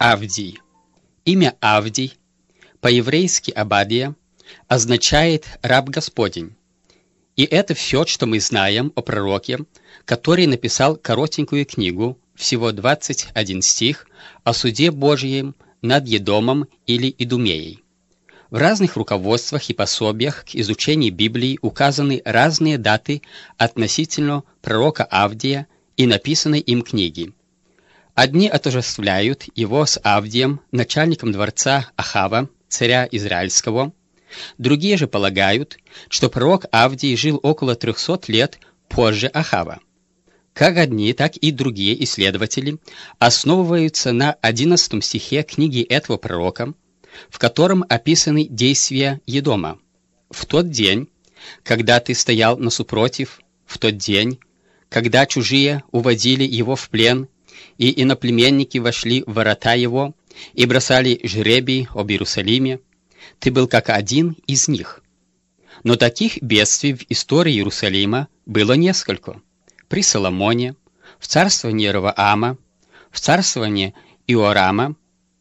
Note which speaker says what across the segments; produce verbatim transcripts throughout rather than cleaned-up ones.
Speaker 1: Авдий. Имя Авдий, по-еврейски Обадия, означает «раб Господень». И это все, что мы знаем о пророке, который написал коротенькую книгу, всего двадцать один стих, о суде Божьем над Едомом или Идумеей. В разных руководствах и пособиях к изучению Библии указаны разные даты относительно пророка Авдия и написанной им книги. Одни отождествляют его с Авдием, начальником дворца Ахава, царя Израильского. Другие же полагают, что пророк Авдий жил около трехсот лет позже Ахава. Как одни, так и другие исследователи основываются на одиннадцатом стихе книги этого пророка, в котором описаны действия Едома. «В тот день, когда ты стоял насупротив, в тот день, когда чужие уводили его в плен, и иноплеменники вошли в ворота его и бросали жребий об Иерусалиме, ты был как один из них». Но таких бедствий в истории Иерусалима было несколько. При Соломоне, в царствовании Ровоама, в царствовании Иорама,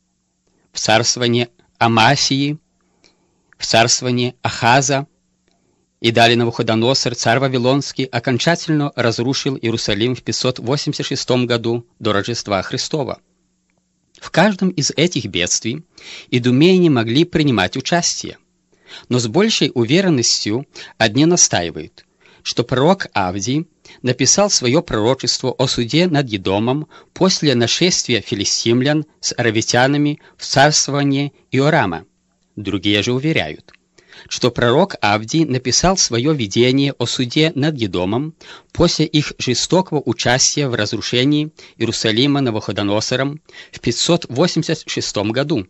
Speaker 1: в царствовании Амасии, в царствовании Ахаза, и далее Навуходоносор, царь Вавилонский, окончательно разрушил Иерусалим в пятьсот восемьдесят шестом году до Рождества Христова. В каждом из этих бедствий идумеи не могли принимать участие, но с большей уверенностью одни настаивают, что пророк Авдий написал свое пророчество о суде над Едомом после нашествия филистимлян с аравитянами в царствовании Иорама. Другие же уверяют, что пророк Авдий написал свое видение о суде над Едомом после их жестокого участия в разрушении Иерусалима Навуходоносором в пятьсот восемьдесят шестом году.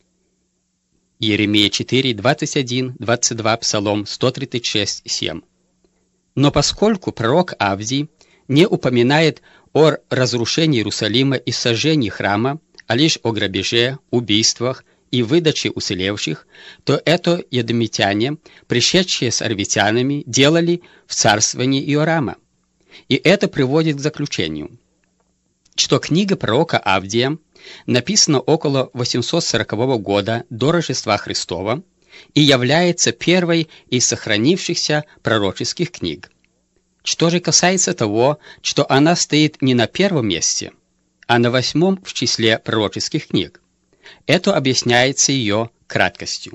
Speaker 1: Иеремия четыре, двадцать один, двадцать два, Псалом сто тридцать шесть, семь. Но поскольку пророк Авдий не упоминает о разрушении Иерусалима и сожжении храма, а лишь о грабеже, убийствах и выдаче уцелевших, то это едомитяне, пришедшие с арвитянами, делали в царствовании Иорама. И это приводит к заключению, что книга пророка Авдия написана около восемьсот сорокового года до Рождества Христова и является первой из сохранившихся пророческих книг. Что же касается того, что она стоит не на первом месте, а на восьмом в числе пророческих книг, это объясняется ее краткостью.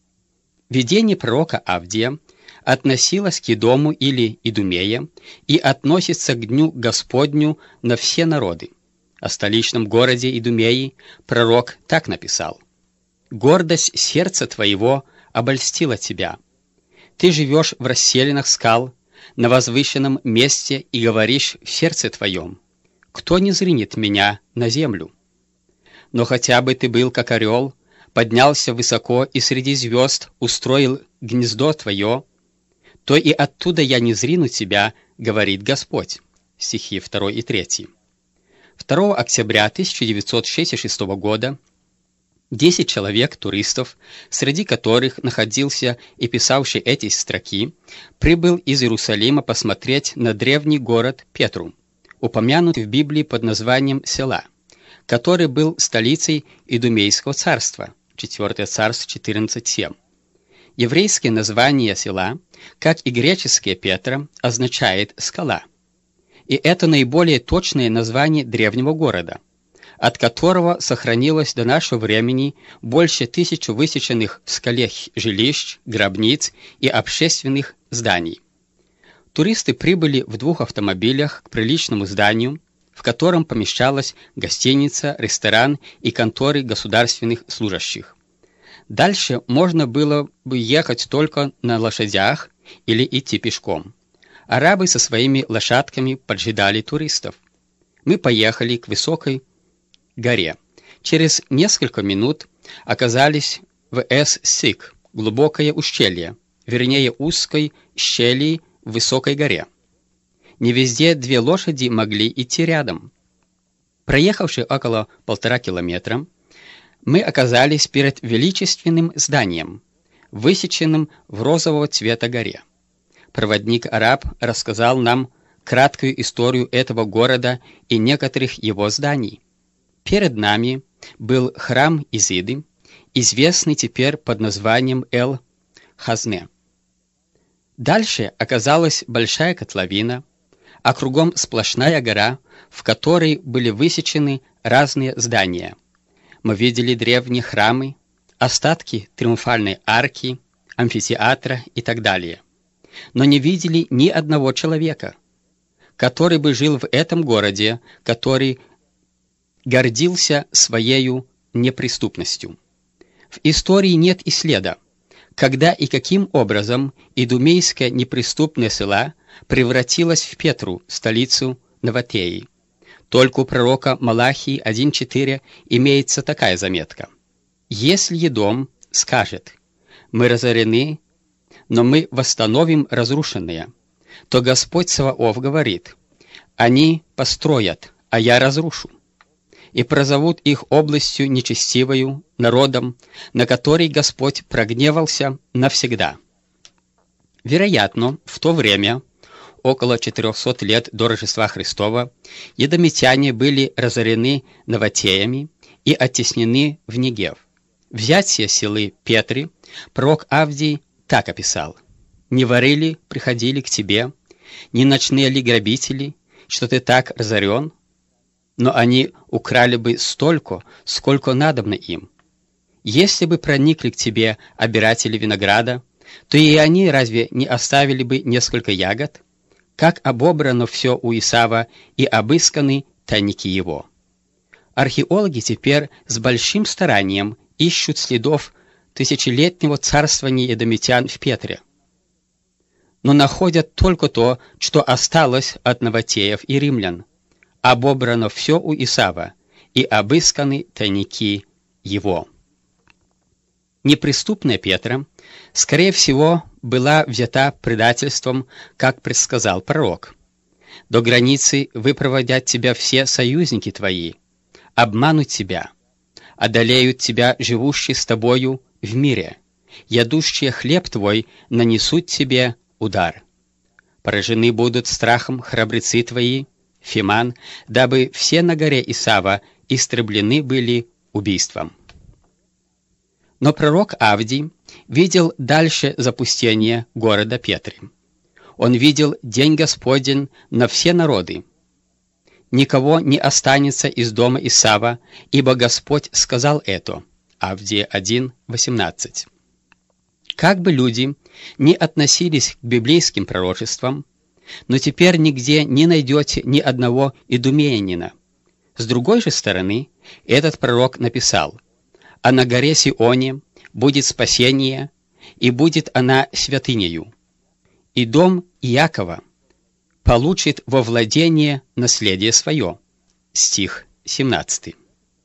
Speaker 1: Видение пророка Авдия относилось к Едому или Идумее и относится к Дню Господню на все народы. О столичном городе Идумеи пророк так написал: «Гордость сердца твоего обольстила тебя. Ты живешь в расселинах скал, на возвышенном месте, и говоришь в сердце твоем: кто не зринет меня на землю? Но хотя бы ты был как орел, поднялся высоко и среди звезд устроил гнездо твое, то и оттуда я не зрину тебя, говорит Господь». Стихи два и три. второго октября тысяча девятьсот шестьдесят шестого года десять человек, туристов, среди которых находился и писавший эти строки, прибыл из Иерусалима посмотреть на древний город Петру, упомянутый в Библии под названием Села, который был столицей Идумейского царства, четвёртое царство четырнадцать семь. Еврейское название села, как и греческое Петра, означает «скала». И это наиболее точное название древнего города, от которого сохранилось до нашего времени больше тысячи высеченных в скале жилищ, гробниц и общественных зданий. Туристы прибыли в двух автомобилях к приличному зданию, в котором помещалась гостиница, ресторан и конторы государственных служащих. Дальше можно было бы ехать только на лошадях или идти пешком. Арабы со своими лошадками поджидали туристов. Мы поехали к высокой горе. Через несколько минут оказались в Эс-Сик, глубокое ущелье, вернее узкой щели в высокой горе. Не везде две лошади могли идти рядом. Проехавши около полтора километра, мы оказались перед величественным зданием, высеченным в розового цвета горе. Проводник-араб рассказал нам краткую историю этого города и некоторых его зданий. Перед нами был храм Изиды, известный теперь под названием Эл-Хазне. Дальше оказалась большая котловина, а кругом сплошная гора, в которой были высечены разные здания. Мы видели древние храмы, остатки триумфальной арки, амфитеатра и так далее. Но не видели ни одного человека, который бы жил в этом городе, который гордился своею неприступностью. В истории нет и следа, когда и каким образом идумейская неприступная села превратилась в Петру, столицу Новотеи. Только у пророка Малахии один четыре имеется такая заметка. «Если Едом скажет, мы разорены, но мы восстановим разрушенные, то Господь Саваоф говорит, они построят, а я разрушу, и прозовут их областью нечестивою, народом, на который Господь прогневался навсегда». Вероятно, в то время, около четырехсот лет до Рождества Христова, едомитяне были разорены новотеями и оттеснены в Негев. Взятие селы Петри пророк Авдий так описал: «Не воры ли приходили к тебе, не ночные ли грабители, что ты так разорен? Но они украли бы столько, сколько надобно им. Если бы проникли к тебе обиратели винограда, то и они разве не оставили бы несколько ягод? Как обобрано все у Исава и обысканы тайники его». Археологи теперь с большим старанием ищут следов тысячелетнего царствования едомитян в Петре, но находят только то, что осталось от новотеев и римлян. Обобрано все у Исава, и обысканы тайники его. Неприступная Петра, скорее всего, была взята предательством, как предсказал пророк. «До границы выпроводят тебя все союзники твои, обманут тебя, одолеют тебя живущие с тобою в мире, ядущие хлеб твой нанесут тебе удар. Поражены будут страхом храбрецы твои, Фиман, дабы все на горе Исава истреблены были убийством». Но пророк Авдий видел дальше запустение города Петри. Он видел день Господень на все народы. «Никого не останется из дома Исава, ибо Господь сказал это». Авдия один восемнадцать. Как бы люди не относились к библейским пророчествам, но теперь нигде не найдете ни одного идумеянина. С другой же стороны, этот пророк написал: «А на горе Сионе будет спасение, и будет она святынею, и дом Иакова получит во владение наследие свое». Стих семнадцатый.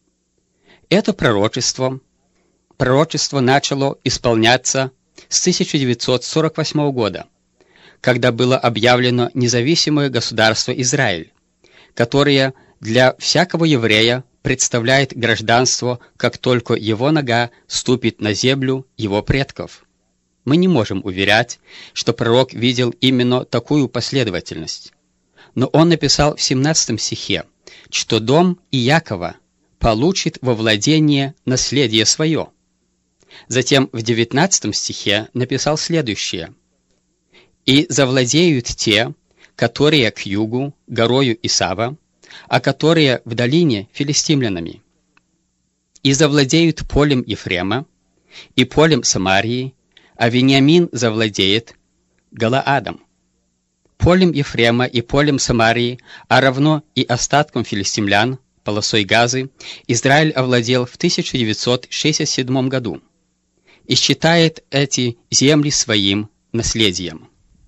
Speaker 1: Это пророчество, пророчество начало исполняться с тысяча девятьсот сорок восьмого года, когда было объявлено независимое государство Израиль, которое для всякого еврея представляет гражданство, как только его нога ступит на землю его предков. Мы не можем уверять, что пророк видел именно такую последовательность, но он написал в семнадцатом стихе, что дом Иакова получит во владение наследие свое. Затем в девятнадцатом стихе написал следующее: «И завладеют те, которые к югу, горою Исава, а которые в долине филистимлянами. И завладеют полем Ефрема, и полем Самарии, а Вениамин завладеет Галаадом. Полем Ефрема и полем Самарии, а равно и остатком филистимлян, полосой Газы, Израиль овладел в тысяча девятьсот шестьдесят седьмом году и считает эти земли своим наследием».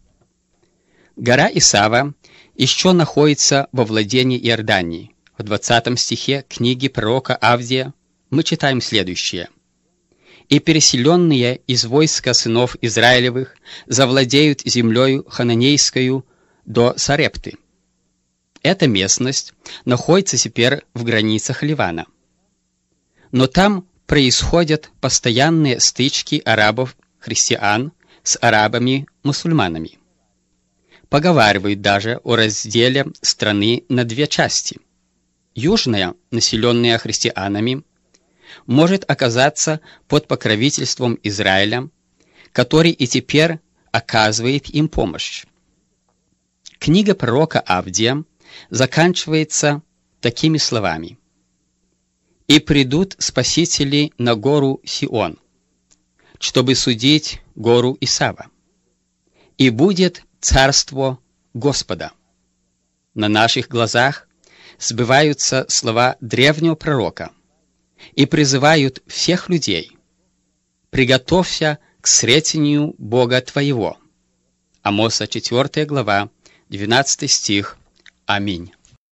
Speaker 1: Гора Исава еще находится во владении Иордании. В двадцатом стихе книги пророка Авдия мы читаем следующее: «И переселенные из войска сынов Израилевых завладеют землею хананейскою до Сарепты». Эта местность находится теперь в границах Ливана. Но там происходят постоянные стычки арабов-христиан с арабами-мусульманами. Поговаривают даже о разделе страны на две части. Южная, населенная христианами, может оказаться под покровительством Израиля, который и теперь оказывает им помощь. Книга пророка Авдия заканчивается такими словами: «И придут спасители на гору Сион, чтобы судить гору Исава, и будет царство Господа». На наших глазах сбываются слова древнего пророка и призывают всех людей: «Приготовься к встретению Бога твоего». Амоса четвёртая глава, двенадцатый стих. Аминь.